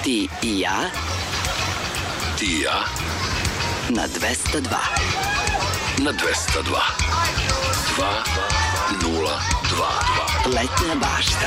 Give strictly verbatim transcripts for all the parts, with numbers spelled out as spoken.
Ti i ja. Ti i ja. Na dvesta dva. Na dvesta dva. Dva nula dva. Letnja bašta.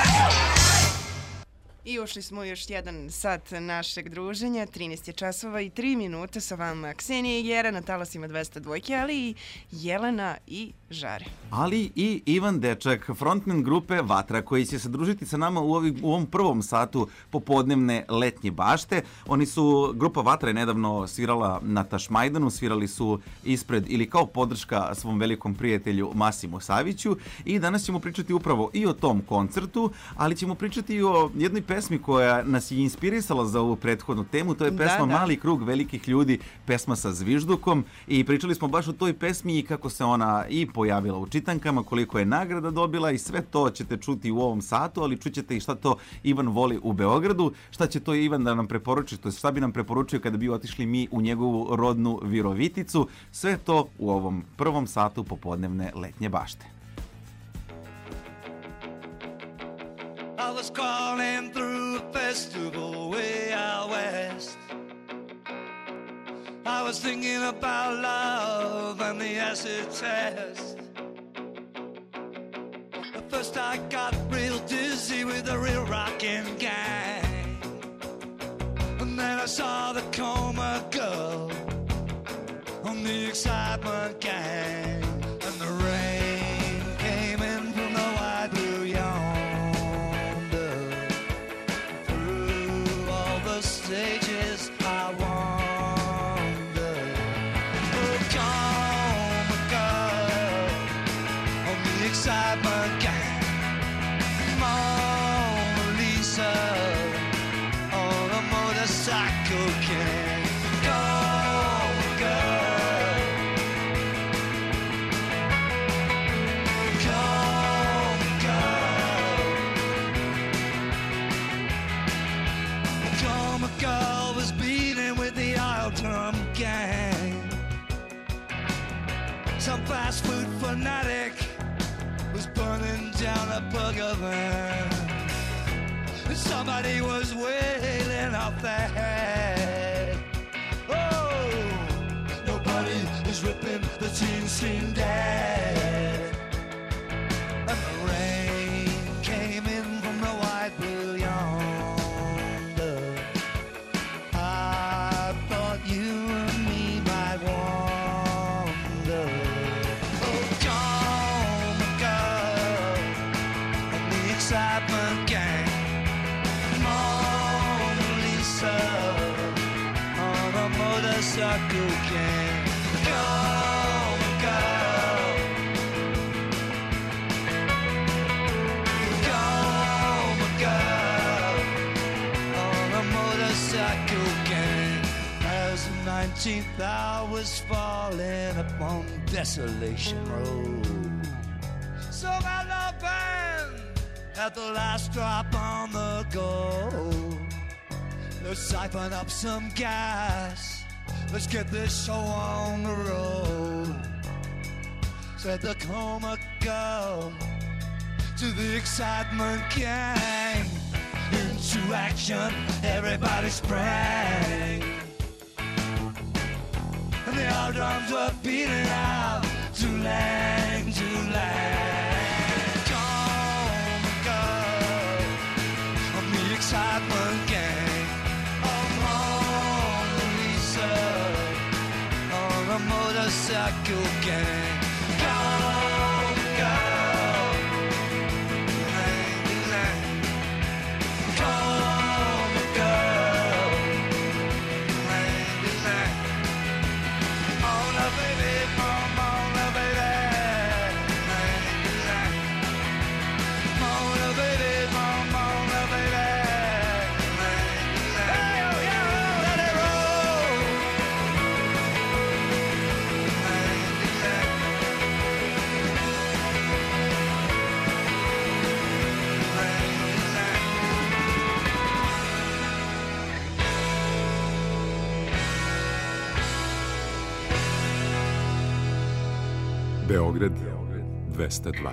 I ušli smo u još jedan sat našeg druženja, trinaest je časova i tri minute, sa vama Ksenija i Jera na talasima dvesta dva, ali i Jelena i Žare. Ali i Ivan Dečak, frontman grupe Vatra, koji će se družiti sa nama u, ovim, u ovom prvom satu popodnevne letnje bašte. Oni su, grupa Vatra je nedavno svirala na Tašmajdanu, svirali su ispred ili kao podrška svom velikom prijatelju Masimu Saviću i danas ćemo pričati upravo i o tom koncertu, ali ćemo pričati i o jednoj pesmi koja nas je inspirisala za ovu prethodnu temu. To je pesma da, da. Mali krug velikih ljudi, pesma sa zviždukom, i pričali smo baš o toj pesmi i kako se ona i pojavila u čitankama, koliko je nagrada dobila, i sve to ćete čuti u ovom satu, ali čućete i šta to Ivan voli u Beogradu, šta će to Ivan da nam preporuči, to je šta bi nam preporučio kada bi otišli mi u njegovu rodnu Viroviticu. Sve to u ovom prvom satu popodnevne letnje bašte. I was crawling through a festival way out west. I was thinking about love and the acid test. At first I got real dizzy with the real rockin' gang, and then I saw the Coma Girl on the Excitement Gang, and the rain came in from the wide blue yonder. Through all the stages I wander, oh, Coma Girl on the Excitement Gang, Mona Lisa on a motorcycle gang. Coma Girl, Coma Girl, Coma Girl was beating with the Isle Drum Gang. Some fast food fanatic was burning down a burger van. Somebody was wailing off their head. Oh, nobody is ripping the teen scene dead. And the rain came in from the white blue yonder. I thought you and me might wander. Oh, Coma Girl and the Excitement Gang, Mona Lisa on a motorcycle gang. Coma Girl, Coma Girl on a motorcycle gang. As the nineteenth hour was falling upon Desolation Road, so my love band at the last drop on the go. Let's siphon up some gas, let's get this show on the road, said the Coma Girl to the Excitement Gang. Into action everybody sprang, and the old drums were beating out Toolang, Toolang. Coma Girl on the Excitement Gang, oh, Mona Lisa on a motorcycle gang. Coma Girl, lang, lang. Coma Girl, lang, lang. Mona baby, Mona baby, lang, lang. Mona baby, Mona baby, lang, lang. Hey, oh, yeah, let it roll. Lang, lang. Beograd dvesta dva.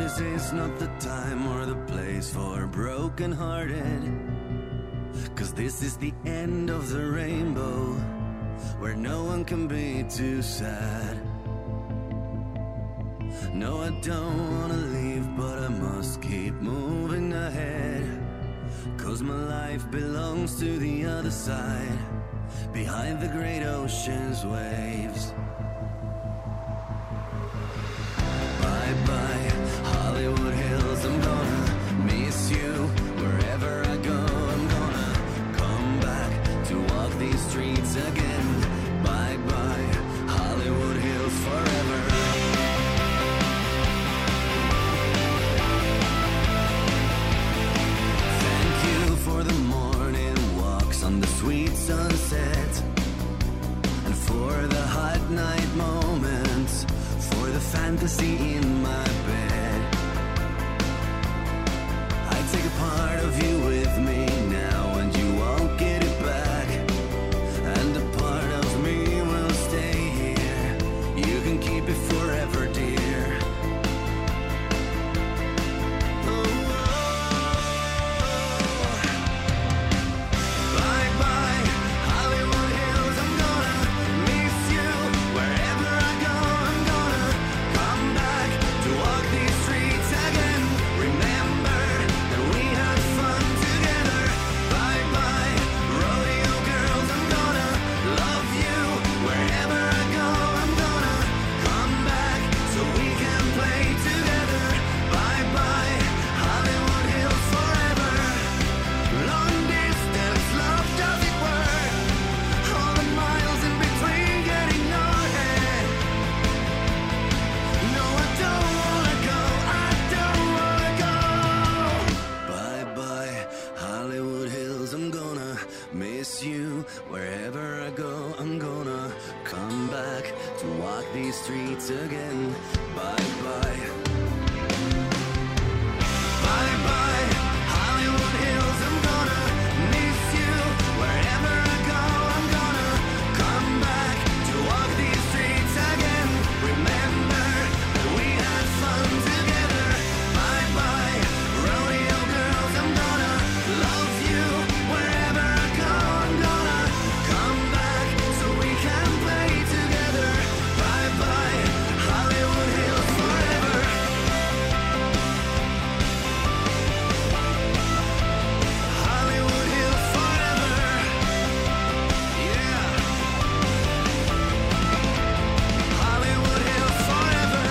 This is not the time or the place for broken-hearted, 'cause this is the end of the rainbow, where no one can be too sad. No, I don't wanna leave, but I must keep moving ahead, 'cause my life belongs to the other side, behind the great ocean's waves. Bye-bye, Hollywood Hills, I'm gonna miss you. Wherever I go, I'm gonna come back to walk these streets again. Bye-bye, Hollywood Hills forever. Thank you for the morning walks on the sweet sunset, and for the hot night moments, for the fantasy in my bed. I take a part of you with me now, and you won't get it back, and a part of me will stay here. You can keep it forever, dear. Oh, bye-bye, Hollywood Hills, I'm gonna miss you. Wherever I go, I'm gonna come back to walk these streets again. Remember that we had fun together. Bye-bye, rodeo girls, I'm gonna love you. Wherever I go, I'm gonna come back so we can play together. Bye-bye, Hollywood Hills forever. Long distance love, does it work? All the miles in between get ignored. No, I don't wanna go, I don't wanna go. Bye-bye, Hollywood Hills, I'm gonna miss you. Wherever I go, I'm gonna come back to walk these streets again. Bye-bye. Bye-bye, Hollywood Hills, I'm gonna miss you. Wherever I go, I'm gonna come back to walk these streets again. Remember that we had fun together. Bye-bye, rodeo girls, I'm gonna love you. Wherever I go, I'm gonna come back so we can play together. Bye-bye, Hollywood Hills forever. Hollywood Hills forever. Yeah. Hollywood Hills forever.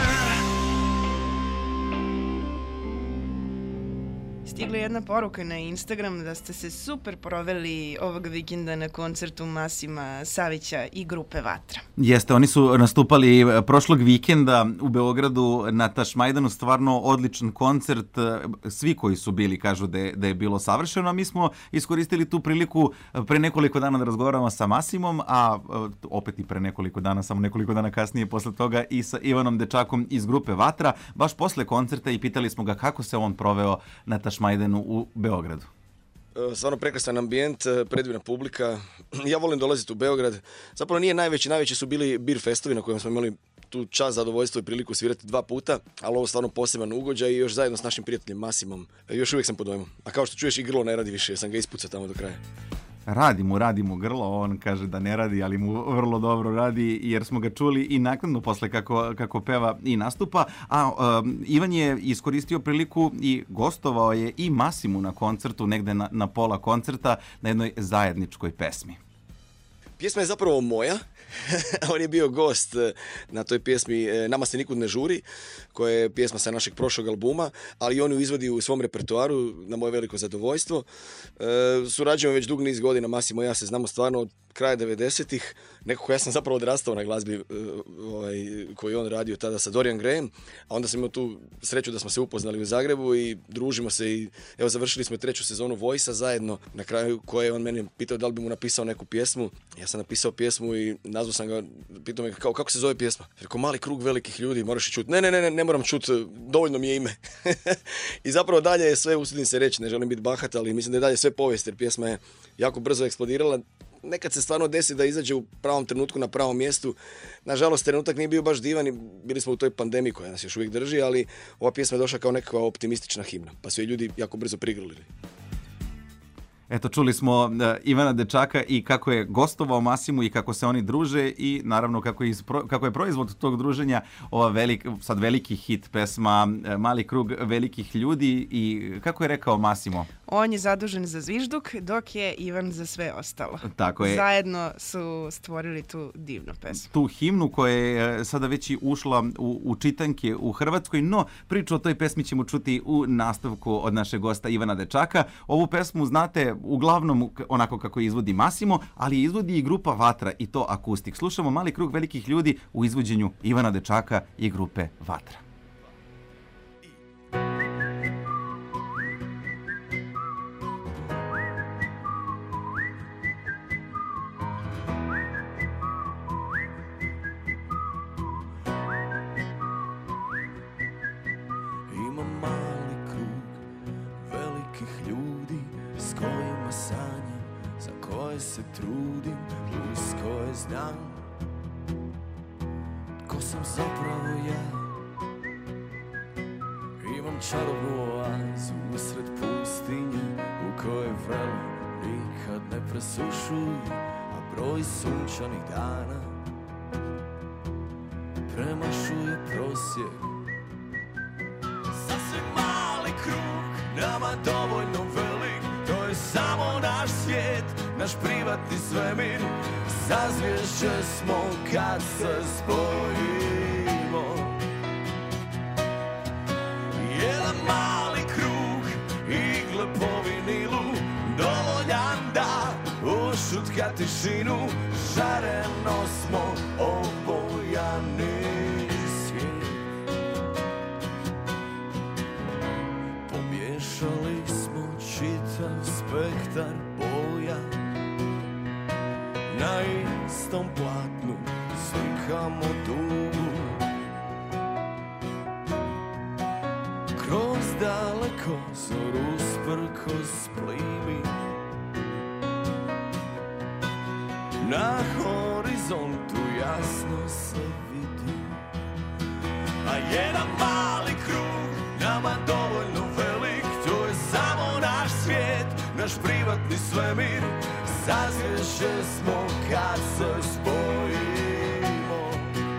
Stigla je jedna poruka na Instagram da ste se super proveli ovog vikenda na koncertu Masima Savića i grupe Vatra. Jeste, oni su nastupali prošlog vikenda u Beogradu na Tašmajdanu, stvarno odličan koncert. Svi koji su bili kažu da je, da je bilo savršeno, a mi smo iskoristili tu priliku pre nekoliko dana da razgovaramo sa Masimom, a opet i pre nekoliko dana, samo nekoliko dana kasnije posle toga i sa Ivanom Dečakom iz grupe Vatra, baš posle koncerta, i pitali smo ga kako se on proveo na Tašmajdanu u Beogradu. Stvarno prekrasan ambijent, predivna publika. Ja volim dolaziti u Beograd. Zapravo nije najveći, najveći su bili beer festovi na kojem smo imali tu čast, zadovoljstvo i priliku svirati dva puta, ali ovo je stvarno poseban ugođaj i još zajedno s našim prijateljem Masimom. Još uvijek sam pod dojmom. A kao što čuješ, i grlo ne radi više, sam ga ispucao tamo do kraja. Radi mu, radi mu grlo, on kaže da ne radi, ali mu vrlo dobro radi, jer smo ga čuli i naknadno posle kako, kako peva i nastupa. A um, Ivan je iskoristio priliku i gostovao je i Masimu na koncertu, negde na, na pola koncerta, na jednoj zajedničkoj pesmi. Pjesma je zapravo moja. On je bio gost na toj pjesmi Nama se nikud ne žuri, koja je pjesma sa našeg prošlog albuma, ali on ju izvodi u svom repertoaru na moje veliko zadovoljstvo. E, surađujemo već dug niz godina, Masimo i ja se znamo stvarno od kraja devedesetih. Nekako ja sam zapravo odrastao na glazbi ovaj, koju on radio tada sa Dorian Grayem, a onda sam imao tu sreću da smo se upoznali u Zagrebu i družimo se i evo završili smo treću sezonu Voice-a zajedno, na kraju koje je on meni pitao da li bi mu napisao neku pjesmu. Ja sam napisao pjesmu i nazvao sam ga, pitao me kao, kako se zove pjesma. Rekao, mali krug velikih ljudi, moraš i čuti. Ne, ne, ne, ne, ne moram čuti, dovoljno mi je ime. I zapravo dalje je sve, usudim se reći, ne želim biti bahat, ali mislim da je dalje sve povijest, jer pjesma je jako brzo eksplodirala. nekad se stvarno desi da izađe u pravom trenutku na pravom mjestu. Nažalost, trenutak nije bio baš divan i bili smo u toj pandemiji koja nas još uvijek drži, ali ova pjesma je došla kao nekakva optimistična himna, pa su je ljudi jako brzo prigrlili. Eto, čuli smo uh, Ivana Dečaka i kako je gostovao Masimu i kako se oni druže i naravno kako je, ispro, kako je proizvod tog druženja ova velik, sad veliki hit pesma uh, Mali krug velikih ljudi i kako je rekao Masimo? On je zadužen za zvižduk, dok je Ivan za sve ostalo. Tako je. Zajedno su stvorili tu divnu pesmu. Tu himnu koja je sada već i ušla u, u čitanke u Hrvatskoj, no priču o toj pesmi ćemo čuti u nastavku od našeg gosta Ivana Dečaka. Ovu pesmu znate uglavnom onako kako je izvodi Masimo, ali izvodi i grupa Vatra i to akustik. Slušamo Mali krug velikih ljudi u izvođenju Ivana Dečaka i grupe Vatra. Imam mali krug velikih ljudi s kojima sanjam, za koje se trudim, uz koje znam ko sam zapravo ja. Imam čarobnu oazu usred pustinje u kojoj vrelo nikad ne presušuje, a broj sunčanih dana premašuje prosjek. Sasvim mali krug, nama dovoljno velik, to je samo naš svijet, naš privatni svemir. Zazvješće smo kad se spojimo. Jedan mali krug, igle po vinilu, dovoljan da ušutka tišinu. Šareno smo obojani svijet. Pomiješali smo čitav spektar boja, na istom platnu slikamo dugu. Kroz daleko zor usprkos plimi, na horizontu jasno se vidi. A jedan mali krug, nama dovoljno velik, to je samo naš svijet, naš privatni svemir. Zazvješće smo kad se spojimo.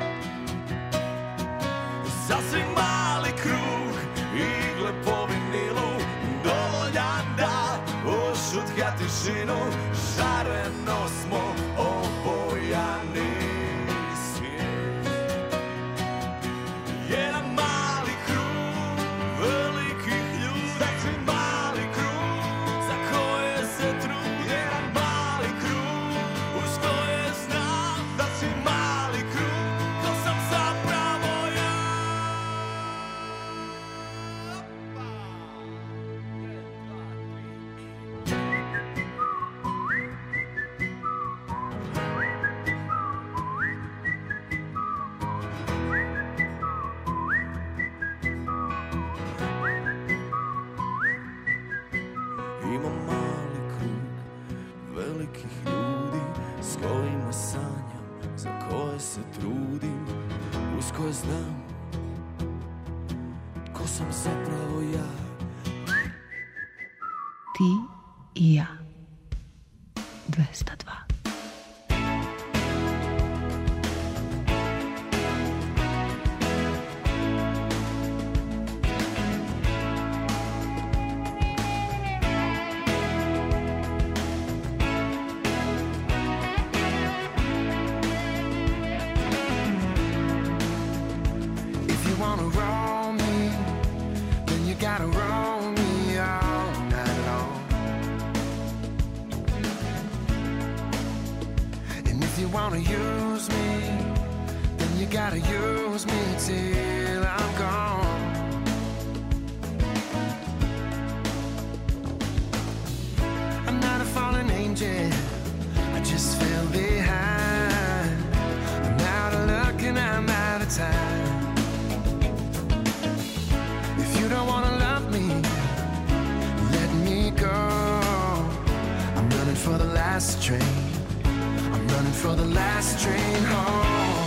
Sasvim mali krug, igle po vinilu, dovoljan da ušutka tišinu. Šareno smo obojani svijet. Jedan mali krug velikih ljudi, sasvim mali krug za koje se trude. Jedan mali krug uz koje znam, sasvim mali krug, to sam zapravo ja. Imam mali krug velikih ljudi s kojima sanjam, za koje se trudim, uz koje znam ko sam zapravo ja. Ti i ja. dvesta dva. If you wanna roll me, then you gotta roll me all night long. And if you wanna use me, then you gotta use me till I'm gone. I'm not a fallen angel, I just fell behind. I'm out of luck and I'm out of time. If you don't wanna love me, let me go. I'm running for the last train. coming for the last train home.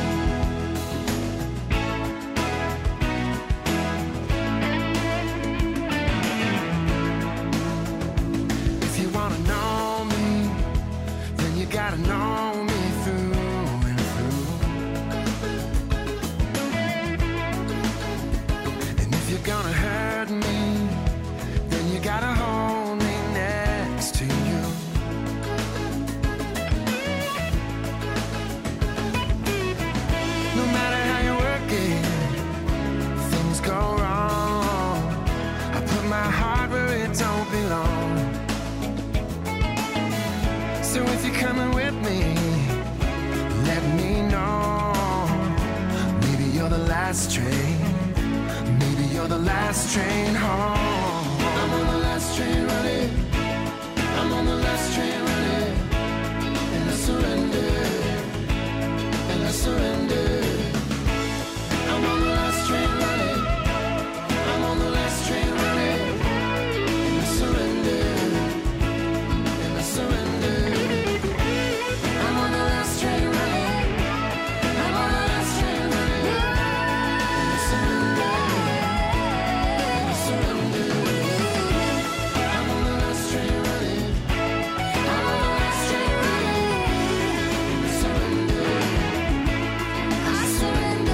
If you wanna know me, then you gotta know me through and through. And if you're gonna hurt me, then you gotta hold me next to you. No matter how you work it, things go wrong. I put my heart where it don't belong. So if you're coming with me, let me know. Maybe you're the last train. Maybe you're the last train home. I'm on the last train running. I'm on the last train running. And I surrender. And I surrender. I'm on the last train running. I'm on the last train running. And I surrender. And I surrender. I'm on the last train running. I'm on the last train running. And I surrender. And I surrender. I'm on the last train running. I'm on the last train running. And I surrender. I surrender.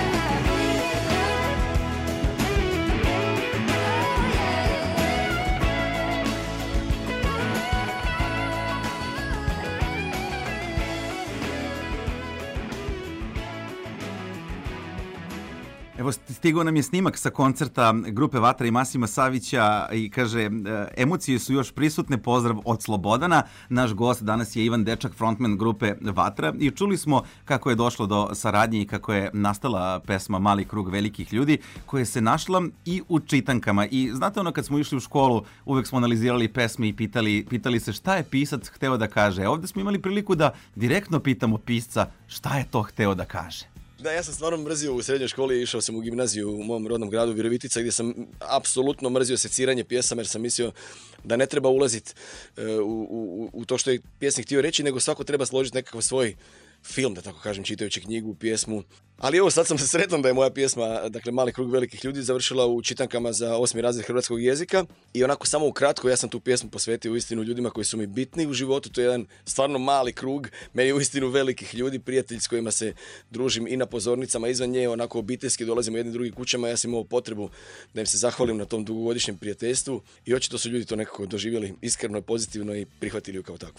Evo, stigao nam je snimak sa koncerta grupe Vatra i Masima Savića i kaže, e, emocije su još prisutne, pozdrav od Slobodana. Naš gost danas je Ivan Dečak, frontman grupe Vatra, i čuli smo kako je došlo do saradnje i kako je nastala pesma Mali krug velikih ljudi, koja se našla i u čitankama. I znate ono, kad smo išli u školu, uvek smo analizirali pesme i pitali, pitali se šta je pisac hteo da kaže. Ovde smo imali priliku da direktno pitamo pisca šta je to hteo da kaže. Da, ja sam stvarno mrzio u srednjoj školi, išao sam u gimnaziju u mom rodnom gradu Virovitica, gdje sam apsolutno mrzio seciranje pjesama, jer sam mislio da ne treba ulaziti u, u, u to što je pjesnik htio reći, nego svako treba složiti nekakav svoj film, da tako kažem, čitajući knjigu, pjesmu. Ali evo, sad sam se sretan da je moja pjesma, dakle Mali krug velikih ljudi, završila u čitankama za osmi razred hrvatskog jezika. I onako samo ukratko, ja sam tu pjesmu posvetio uistinu ljudima koji su mi bitni u životu. To je jedan stvarno mali krug, meni je uistinu velikih ljudi, prijatelji s kojima se družim i na pozornicama, izvan nje, onako obiteljski dolazimo jednim drugim kućama. Ja sam imao potrebu da im se zahvalim na tom dugogodišnjem prijateljstvu i očito su ljudi to nekako doživjeli iskreno i pozitivno i prihvatili ju kao takvu.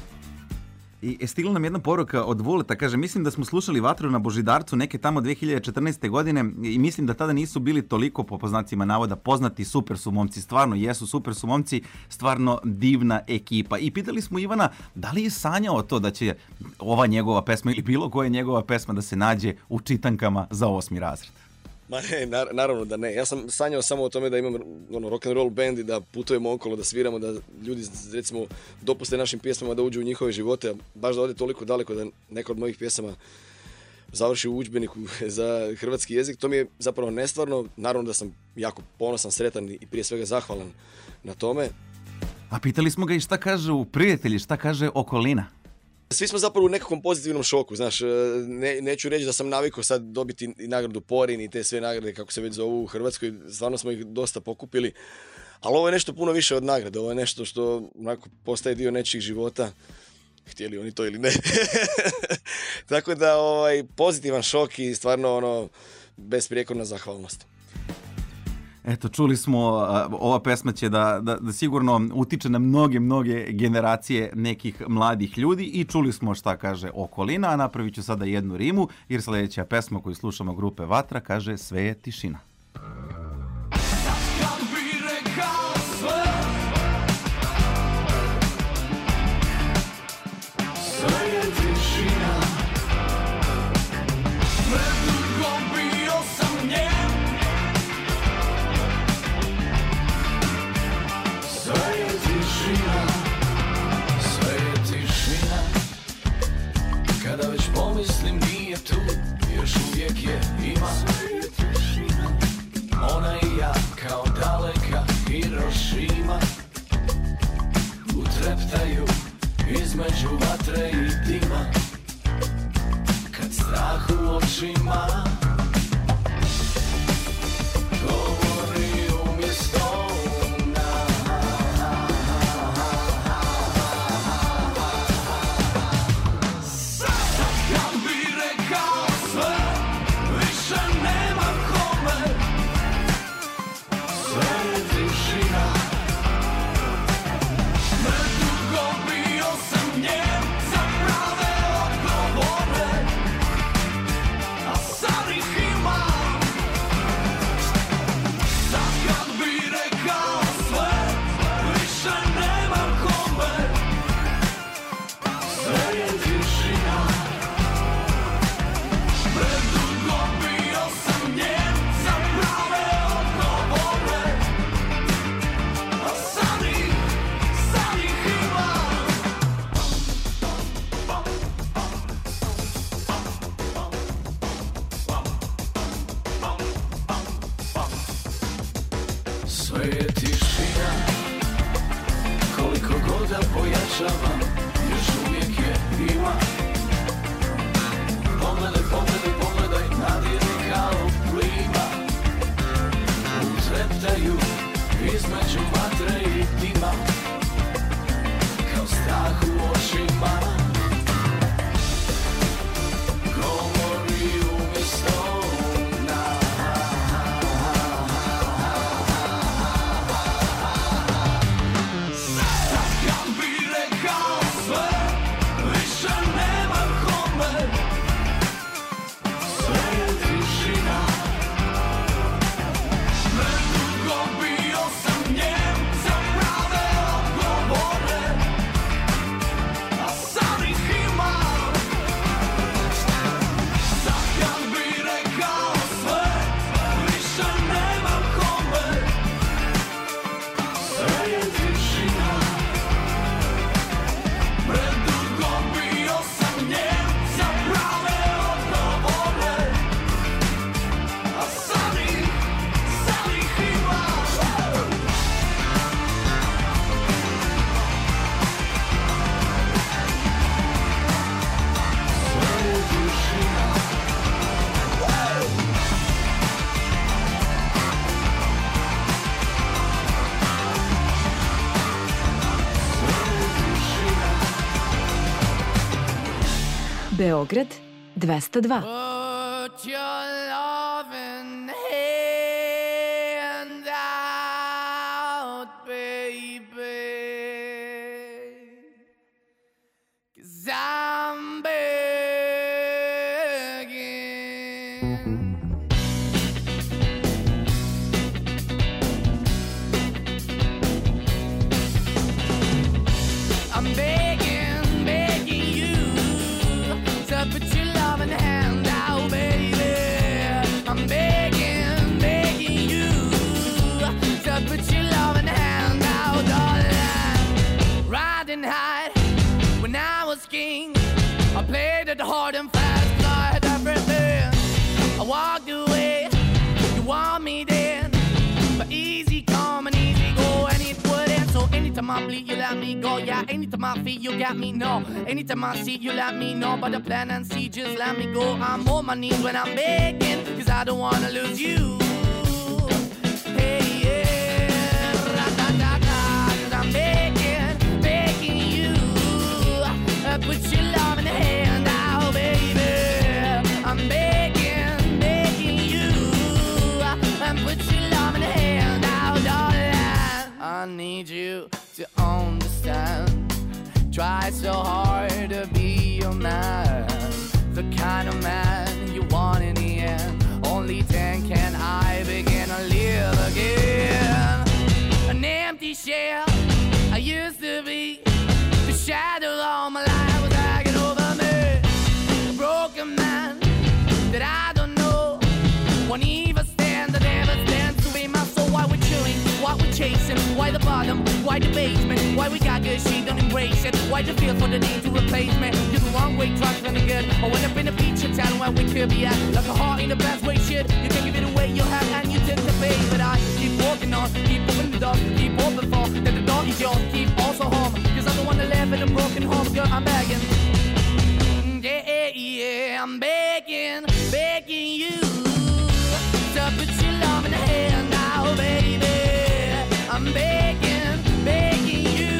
I stigla nam jedna poruka od Vuleta, kaže, mislim da smo slušali Vatru na Božidarcu neke tamo dve hiljade četrnaeste. godine i mislim da tada nisu bili toliko, po poznacima navoda, poznati. Super su momci, stvarno jesu, super su momci, stvarno divna ekipa. I pitali smo Ivana da li je sanjao to da će ova njegova pesma ili bilo koja njegova pesma da se nađe u čitankama za osmi razred. Ma ne, nar- naravno da ne. Ja sam sanjao samo o tome da imam ono, rock and roll band i da putujemo okolo, da sviramo, da ljudi recimo dopuste našim pjesmama da uđu u njihove živote, baš da ode toliko daleko da neka od mojih pjesama završi u udžbeniku za hrvatski jezik. To mi je zapravo nestvarno. Naravno da sam jako ponosan, sretan i prije svega zahvalan na tome. A pitali smo ga i šta kažu prijatelji, šta kaže okolina? Svi smo zapravo u nekakvom pozitivnom šoku, znaš, ne, neću reći da sam navikao sad dobiti i nagradu Porin i te sve nagrade kako se već zovu u Hrvatskoj, stvarno smo ih dosta pokupili, ali ovo je nešto puno više od nagrade, ovo je nešto što onako postaje dio nečijih života, htjeli oni to ili ne. Tako da ovaj, pozitivan šok i stvarno ono, besprijekorna zahvalnost. Eto, čuli smo, ova pesma će da, da, da sigurno utiče na mnoge, mnoge generacije nekih mladih ljudi i čuli smo šta kaže okolina, a napravit ću sada jednu rimu, jer sljedeća pesma koju slušamo grupe Vatra kaže Sve je tišina. Mislim nije tu, još uvijek je ima. Ona i ja kao daleka Hirošima utreptaju između vatre i dima. Sve je tišina, koliko god da pojačavam, još uvijek je ima. Pogledaj, pogledaj, pogledaj, nadiri kao plima. Utreptaju između vatre i dima, kao strah u očima. Govori umjesto Beograd dvesta dva. Put your loving hand out, baby, 'cause I'm begging. I'm begging, begging you to put your loving hand out, baby. I'm begging, begging you to put your loving hand out, darling. Riding high when I was king, I played it hard and fast, I had everything. I walked away, you want me then, but easy come and easy go, and it wouldn't. So anytime I bleed, you let me go. Yeah, anytime I feel, you got me, no. Anytime I see, you let me know. But the plan and see, just let me go. I'm on my knees when I'm begging, 'cause I don't wanna lose you. Hey, yeah, ra-da-da-da, 'cause I'm begging, begging you, uh, put your love in the hand out, baby. I'm begging, begging you, uh, and put your love in the hand out, darling. I need you to understand. Try so hard to be your man, the kind of man you want in the end. Only then can I begin to live again. An empty shell I used to be, the shadow all my life was hanging over me. A broken man that I don't know, won't even stand, I never stand to be my soul. Why we're chilling, why we're chasing, why the bottom, why the basement, why we got good, she don't embrace it. Why the feel for the need to replace me? You're the wrong way, trying to good. I went up in a feature town where we could be at, like a heart in the best way, shit. You can give it away, you have, and you tend to pay. But I keep walking on, keep opening the door, keep open for that the door is yours, keep also home. 'Cause I'm the one that live in a broken home, girl, I'm begging. Yeah, yeah, I'm begging, begging you to put your love in the hand now, baby. I'm begging, begging you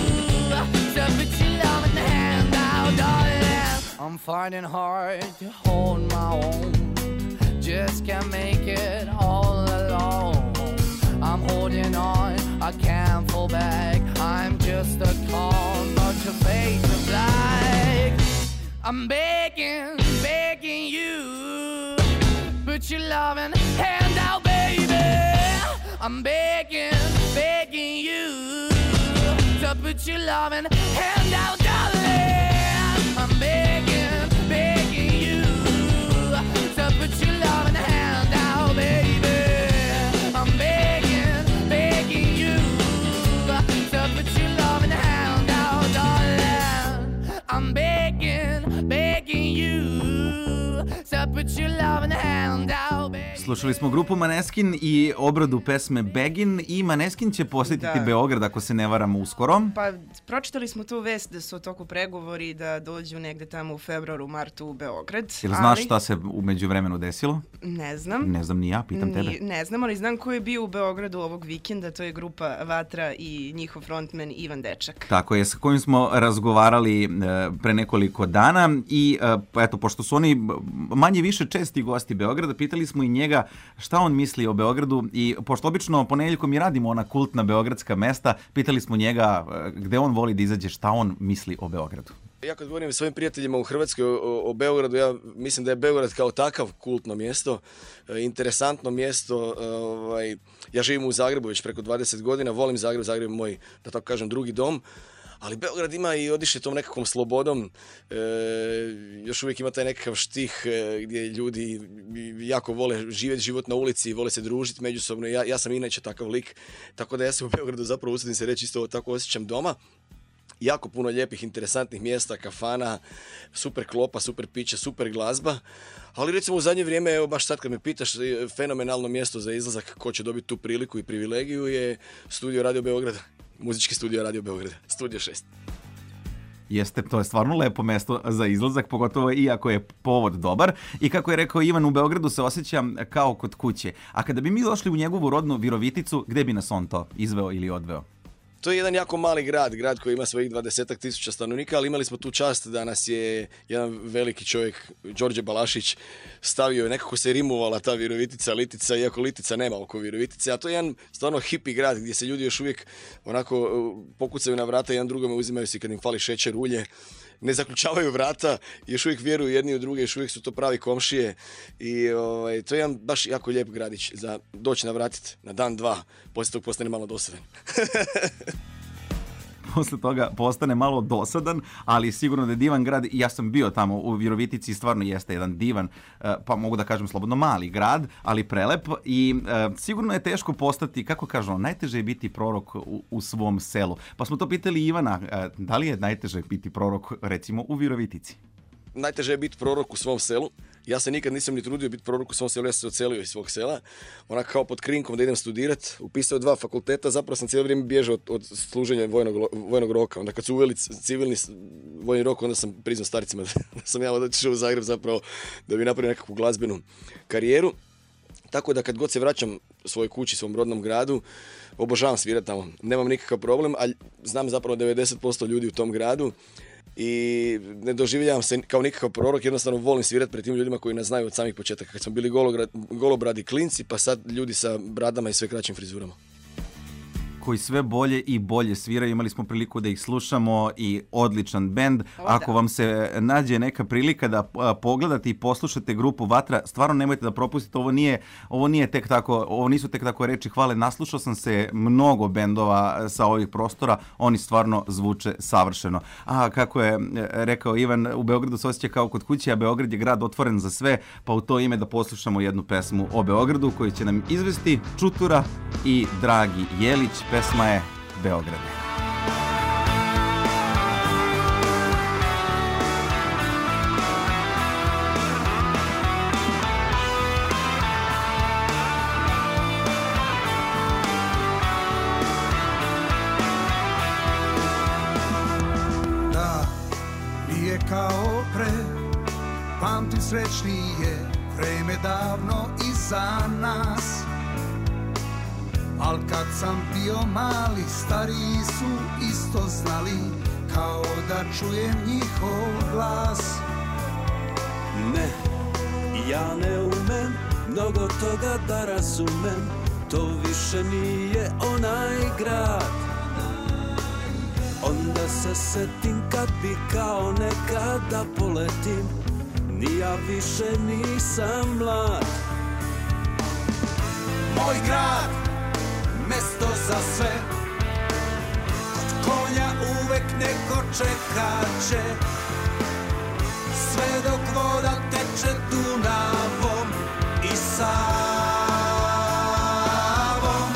to put your love in the hand now, darling. I'm finding hard to hold my own, just can't make it all alone. I'm holding on, I can't fall back. I'm just a call, but your face is black. I'm begging, begging you, put your loving hand out, baby. I'm begging, begging you to put your loving hand out, darling. I'm begging, begging you to put your loving hand out, baby. I'm begging, begging you to put your loving hand out, darling. I'm begging, begging you to put your loving hand out, baby. Slušali smo grupu Maneskin i obradu pesme Begin i Maneskin će posjetiti Da. Beograd, ako se ne varamo, uskoro. Pa pročitali smo tu vest da su u toku pregovori da dođu negde tamo u februaru, martu u Beograd. Jel znaš šta se u međuvremenu desilo? Ne znam. Ne znam ni ja, pitam tebe. Ni, ne znam, ali znam ko je bio u Beogradu ovog vikenda, to je grupa Vatra i njihov frontman Ivan Dečak. Tako je, sa kojim smo razgovarali e, pre nekoliko dana i e, pa eto, pošto su oni manje više česti gosti Beograda, pitali smo i njega šta on misli o Beogradu i pošto obično ponedeljkom i radimo ona kultna beogradska mesta, pitali smo njega e, gde on voli da izađe, šta on misli o Beogradu. Ja kad govorim svojim prijateljima u Hrvatskoj o, o Beogradu, ja mislim da je Beograd kao takav kultno mjesto, e, interesantno mjesto. E, ovaj, ja živim u Zagrebu već preko dvadeset godina, volim Zagreb, Zagreb je moj, da tako kažem, drugi dom. Ali Beograd ima i odiše tom nekakvom slobodom, e, još uvijek ima taj nekakav štih e, gdje ljudi jako vole živjeti život na ulici, vole se družiti međusobno. Ja, ja sam inače takav lik, tako da ja se u Beogradu zapravo usudim se reći isto tako osjećam doma. Jako puno lijepih, interesantnih mjesta, kafana, super klopa, super pića, super glazba. Ali recimo u zadnje vrijeme, evo baš sad kad me pitaš, fenomenalno mjesto za izlazak, ko će dobiti tu priliku i privilegiju je Studio Radio Beograda. Muzički studio Radio Beograda, Studio šest. Jeste, to je stvarno lepo mesto za izlazak, pogotovo i ako je povod dobar. I kako je rekao Ivan, u Beogradu se osjećam kao kod kuće. A kada bi mi došli u njegovu rodnu Viroviticu, gde bi nas on to izveo ili odveo? To je jedan jako mali grad, grad koji ima svojih dvadesetak tisuća stanovnika, ali imali smo tu čast da nas je jedan veliki čovjek, Đorđe Balašić, stavio, nekako se rimovala ta Virovitica, Litica, iako Litica nema oko Virovitice, a to je jedan stvarno hippie grad gdje se ljudi još uvijek onako pokucaju na vrata, jedan drugome uzimaju si kad im fali šećer, ulje, ne zaključavaju vrata, još uvijek vjeruju jedni u druge, još uvijek su to pravi komšije i ovaj, to je jedan baš jako lijep gradić za doći navratiti na dan, dva, poslije tog postane malo dosadan. Posle toga postane malo dosadan, ali sigurno da je divan grad. Ja sam bio tamo u Virovitici i stvarno jeste jedan divan, pa mogu da kažem slobodno mali grad, ali prelep i uh, sigurno je teško postati, kako kažemo, najteže je biti prorok u, u svom selu. Pa smo to pitali Ivana, uh, da li je najteže biti prorok recimo u Virovitici? Najteže je biti prorok u svom selu. Ja se nikad nisam ni trudio biti prorok u svom selu, ja sam se odselio iz svog sela. Onako kao pod krinkom da idem studirat, upisao dva fakulteta, zapravo sam cijelo vrijeme bježao od, od služenja vojnog, vojnog roka. Onda kad su uveli civilni vojni rok, onda sam priznao starcima da sam ja otišao u Zagreb zapravo da bi napravio nekakvu glazbenu karijeru. Tako da kad god se vraćam svojoj kući, svom rodnom gradu, obožavam svirati tamo. Nemam nikakav problem, ali znam zapravo devedeset posto ljudi u tom gradu. I ne doživljavam se kao nikakav prorok, jednostavno volim svirati pred tim ljudima koji nas znaju od samih početaka. Kad smo bili golobradi klinci, pa sad ljudi sa bradama i sve kraćim frizurama. Koji sve bolje i bolje sviraju. Imali smo priliku da ih slušamo i odličan bend. Ako vam se nađe neka prilika da pogledate i poslušate grupu Vatra, stvarno nemojte da propustite. Ovo nije, ovo nije tek tako, ovo nisu tek tako reči hvale. Naslušao sam se mnogo bendova sa ovih prostora. Oni stvarno zvuče savršeno. A kako je rekao Ivan, u Beogradu se osjeća kao kod kuće, a Beograd je grad otvoren za sve, pa u to ime da poslušamo jednu pesmu o Beogradu koju će nam izvesti Čutura i Dragi Jelić. Pesma je Beograde. Da, nije kao pre, pamtim srećnije, vreme davno iza nas. Al kad sam bio mali, stariji su isto znali, kao da čujem njihov glas. Ne, ja ne umem mnogo toga da razumem, to više nije onaj grad. Onda se setim kad bi kao nekada poletim, ni ja više nisam mlad. Moj grad, mesto za sve, kod konja uvek neko čekaće, sve dok voda teče Dunavom i Savom.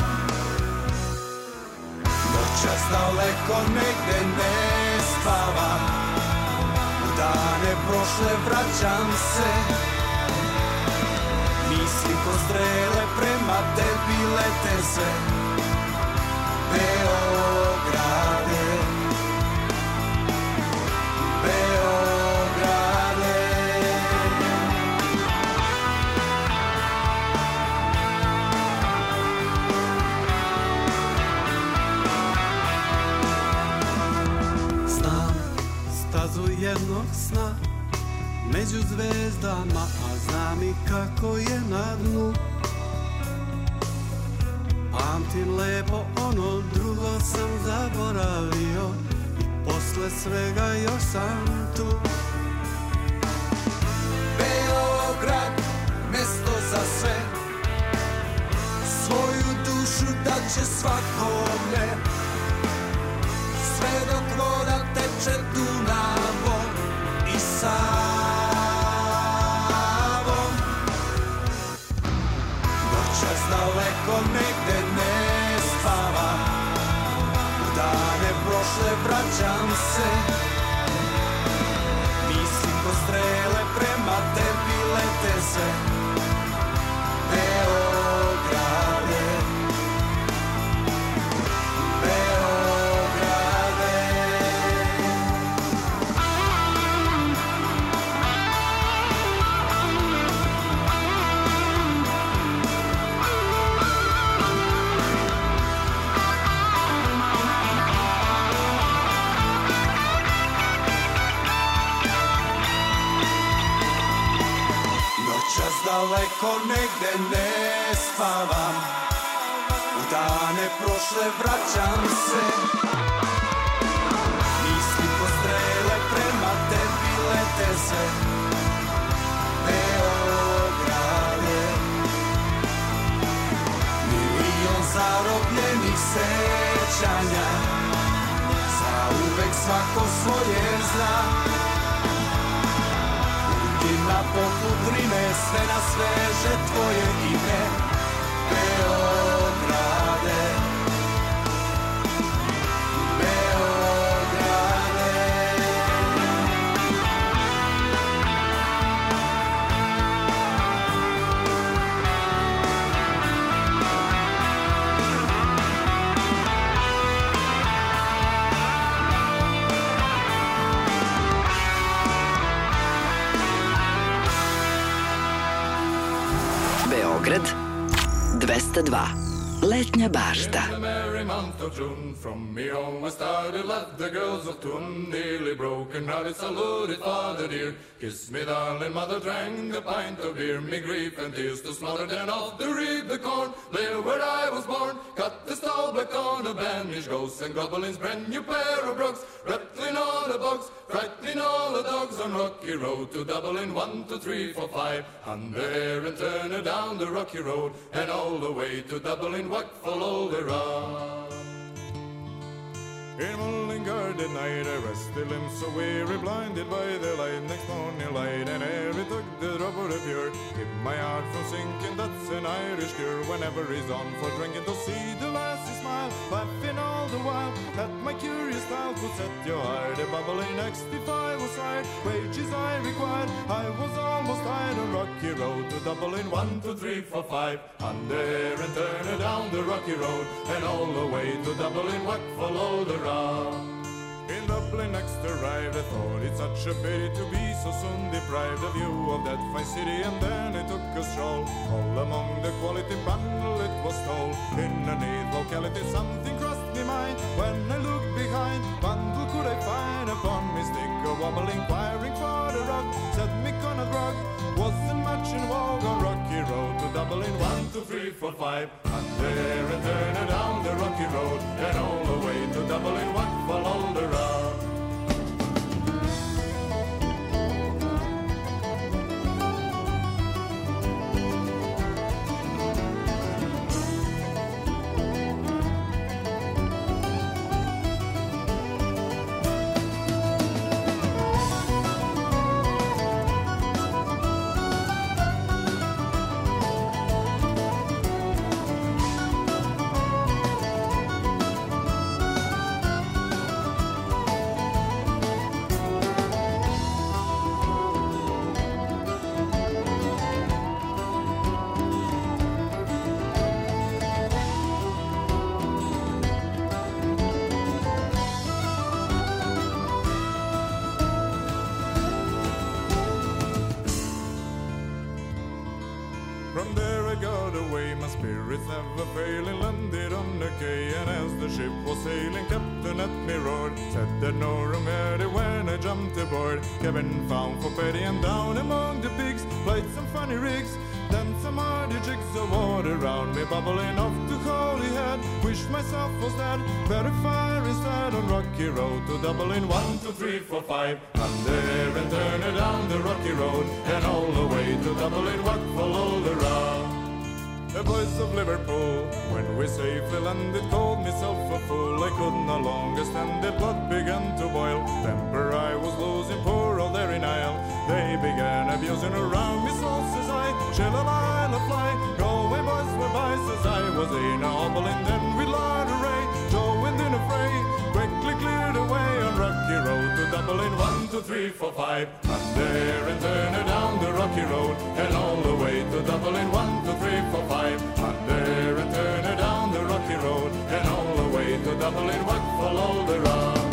Noćas daleko negde ne spavam, u dane prošle vraćam se, mi Misli ko strele prema tebi lete se. Beograde, Beograde. Znam stazu jednog sna među zvezdama, a znam i kako je na dnu. Pamtim lepo ono drugo sam zaboravio i posle svega još sam tu. Beograd, mesto za sve, svoju dušu dat će svakome. Sve dok voda teče Dunavom i Savom. Noćas daleko negde ne spavam, u dane prošle vraćam se. Misli ko strele prema tebi lete se. Beograde, Beograde. Noćas daleko negde ne spavam, u dane prošle vraćam se. Misli ko strele prema tebi lete se. Beograde, milion zarobljenih sećanja, zauvek svako svoje zna. Na poput Drine, sve na sveže tvoje ime. Beograde, Beograde. Beograd dvesta dva. Letnja bašta. In the merry month of June, from me home I started, left the girls of Tun, nearly broken hearted, saluted father dear. Kiss me darling, mother drank a pint of beer, me grief and tears to smother, then off to reap the corn, there where I was born. Cut the stall black on a banished ghosts and goblins, brand new pair of brogues, rattling all the bugs, frightening all the dogs on rocky road to Dublin, one, two, three, four, five, and there and turn her down the rocky road, and all the way to Dublin, what follow the road. In Mullingar at night I rest the limbs so weary, blinded by the light, next morning light, and ere it took the drop of the pure, keep my heart from sinking, that's an Irish cure. Whenever he's on for drinking, to see the lassie smile, laughing all the while, at my curious style could set your heart a bubbling. Next if I was hired, wages I required, I was almost tired on rocky road to Dublin, one, two, three, four, five, and there and turn it down the rocky road, and all the way to Dublin, what follow the road. In Dublin next arrived, I thought it such a pity to be so soon deprived of view of that fine city, and then I took a stroll. All among the quality bundle it was told, in a neat locality something crossed me mind. When I looked behind, bundle could I find upon me stick a wobble, inquiring for the rock, said me Conrad Rock, wasn't much in vogue on rocky road to Dublin, one, two, three, four, five, and there and turn it down the rocky road, and all the way to Dublin, what follow the road. never failing, landed on the quay, and as the ship was sailing, captain at me roared, said that no room ready when I jumped aboard. Cabin found for petty and down among the pigs, played some funny rigs, then some hardy jigs of water round me, bubbling off to Holyhead. Wished myself was dead, better fire instead on Rocky Road to Dublin. One, two, three, four, five, under and turn it down the Rocky Road, and all the way to Dublin. What followed the round? The boys of Liverpool, when we safely landed, called myself a fool. I could no longer stand it, blood began to boil. Temper I was losing, poor old Derry Nile. They began abusing around me, so says I, shall I fly? Go away, boys, were by, says I was in a hobble, and then we lied array. Joined in a fray, quickly cleared away on Rocky Road to Dublin. One, two, three, four, five, under and turn it down the Rocky Road, and all the way to Dublin. One, two, three, four, five, under and turn it down the Rocky Road, and all the way to Dublin. What followed the round?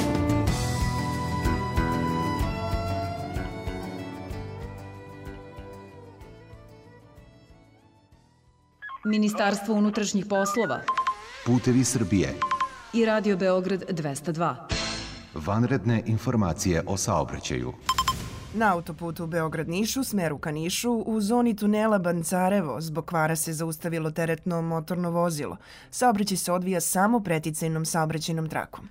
Ministarstvo unutrašnjih poslova, Putevi Srbije i Radio Beograd dvesta dva. Vanredne informacije o saobraćaju. Na autoputu Beograd-Niš u smeru ka Nišu u zoni tunela Bancarevo zbog kvara se zaustavilo teretno motorno vozilo. Saobraćaj se odvija samo preticajnom saobraćajnom trakom.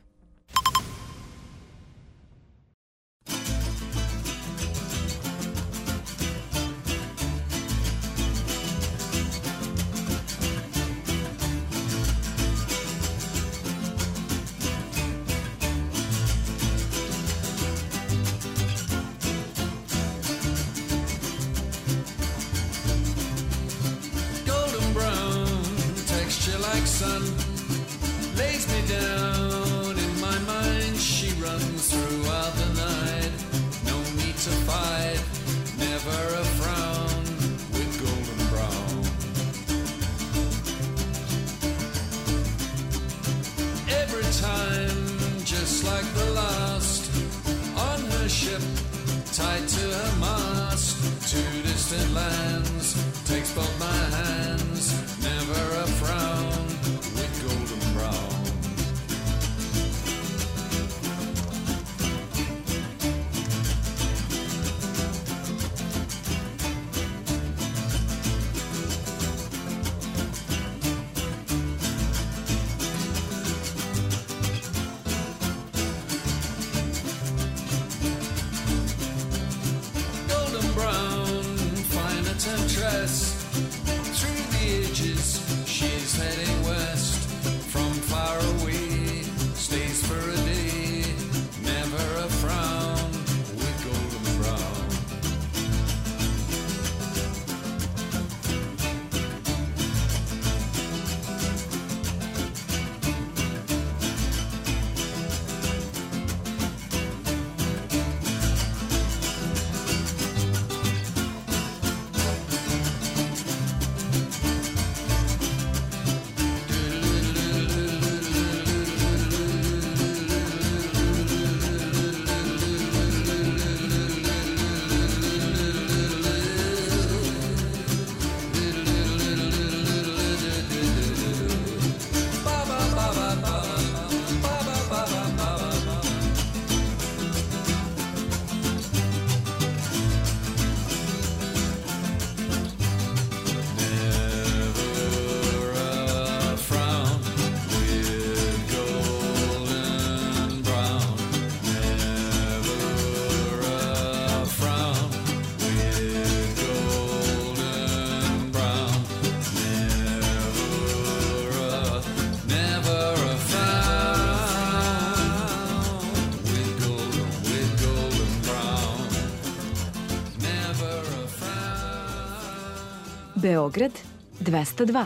Beograd dvesta dva.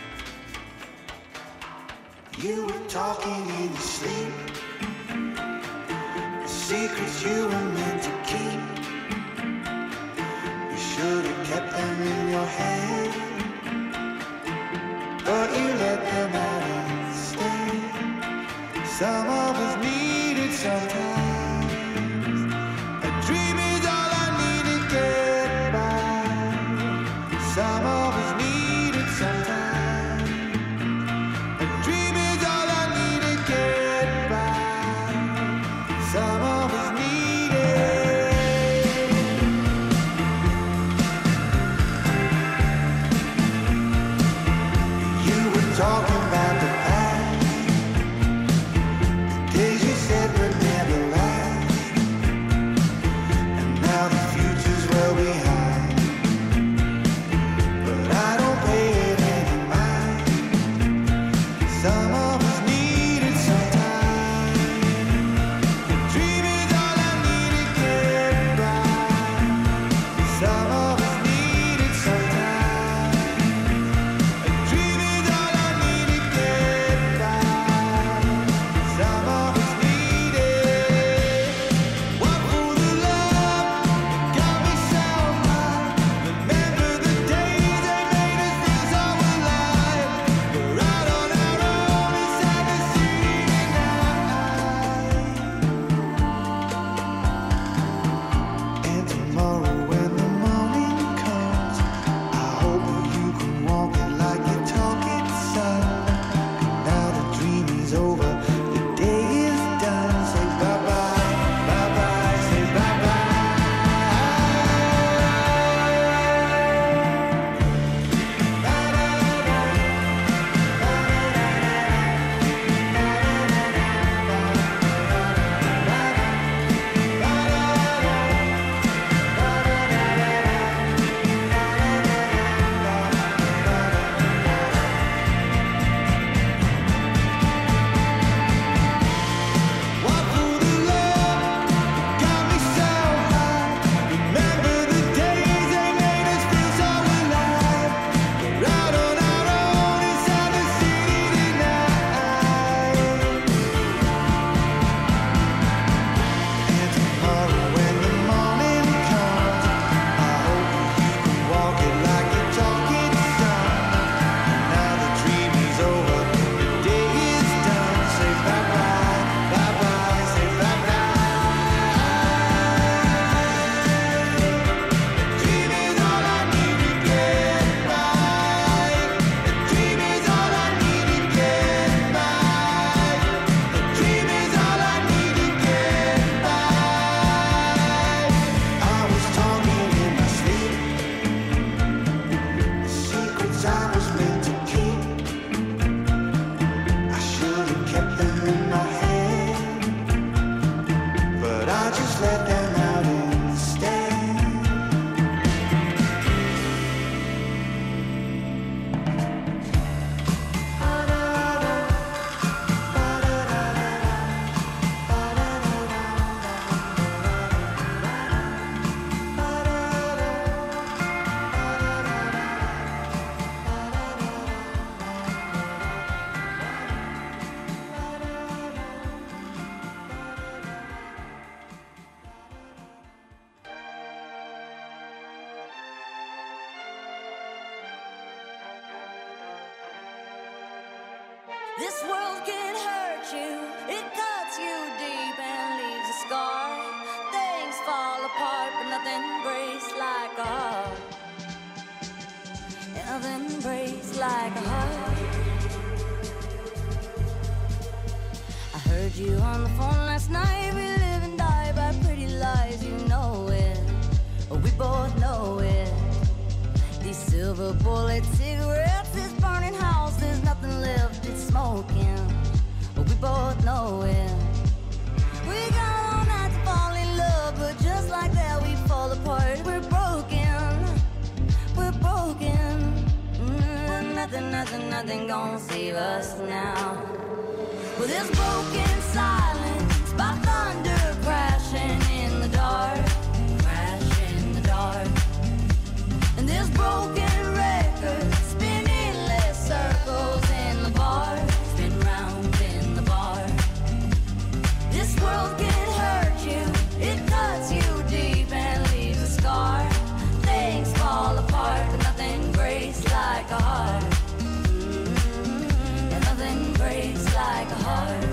You were talking in your sleep, the secrets you were meant to keep. You should have kept them in your head, but you let them out and stay. Some of us need it sometimes. A dream is all I need to get by. Some of us need it sometimes. This world can hurt you, it cuts you deep and leaves a scar. Things fall apart, but nothing breaks like a heart. Nothing breaks like a heart. I heard you on the phone last night. We live and die by pretty lies, you know it. We both know it. These silver bullet cigarettes, this burning house, there's nothing left, it's smoking. We both know it. We got all night to fall in love, but just like that we fall apart. We're broken, we're broken. Mm, nothing, nothing, nothing gonna save us now. Well, this broken silence by thunder crashing in the dark, crash in the dark. And this broken record spinning less circles in the bar, spin round in the bar. This world can hurt you, it cuts you deep and leaves a scar. Things fall apart, but nothing breaks like a heart. Mm-hmm. And nothing breaks like a heart.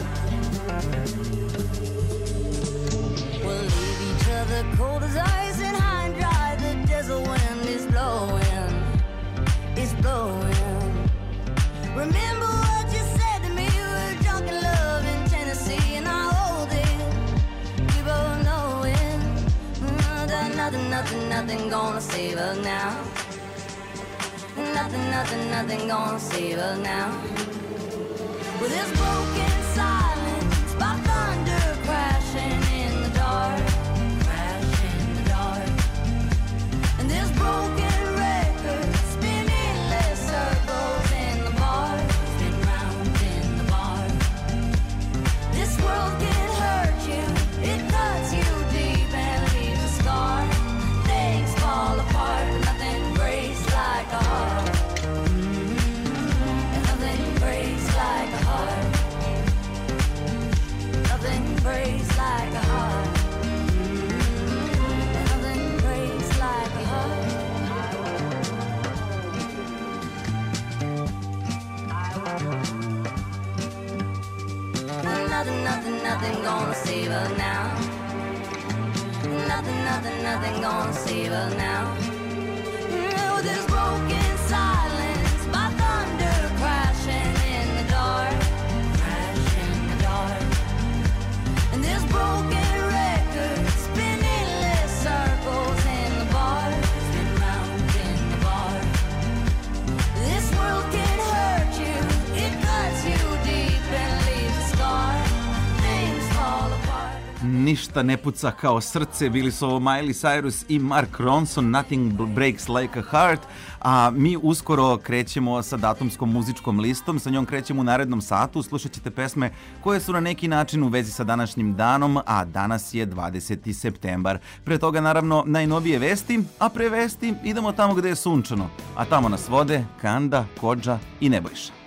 We'll leave each other cold as ice and high and dry. The desert wind is blowing, it's blowing. Remember what you said to me, we were drunk in love in Tennessee, and I hold it, we both know it. Mm, that nothing, nothing, nothing gonna save us now. Nothing, nothing, nothing gonna save us now. With this broken silence by thunder crashing in the dark, crash in the dark. And this broken record spinning less circles in the bar, spin round in the bar. This world can hurt you, it cuts you deep and leaves a scar. Things fall apart, but nothing breaks like a heart. Mm-hmm. And nothing breaks like a heart. Nothing breaks like a heart. Mm-hmm. And nothing breaks like a heart. Nothing, nothing, nothing gonna save us now. Nothing, nothing, nothing gonna save us now. No, this broken silence by thunder crashing in the dark, crash in the dark. And this broken record spinning less circles in the bar, spin round in the bar. This world can hurt you, it cuts you deep and leaves a scar. Things fall apart. Ništa ne puca kao srce, bili su ovo Miley Cyrus i Mark Ronson, Nothing Breaks Like a Heart, a mi uskoro krećemo sa datumskom muzičkom listom, sa njom krećemo u narednom satu, slušat ćete pesme koje su na neki način u vezi sa današnjim danom, a danas je dvadeseti septembar. Pre toga naravno najnovije vesti, a pre vesti idemo tamo gde je sunčano, a tamo nas vode Kanda, Kodža i Nebojša.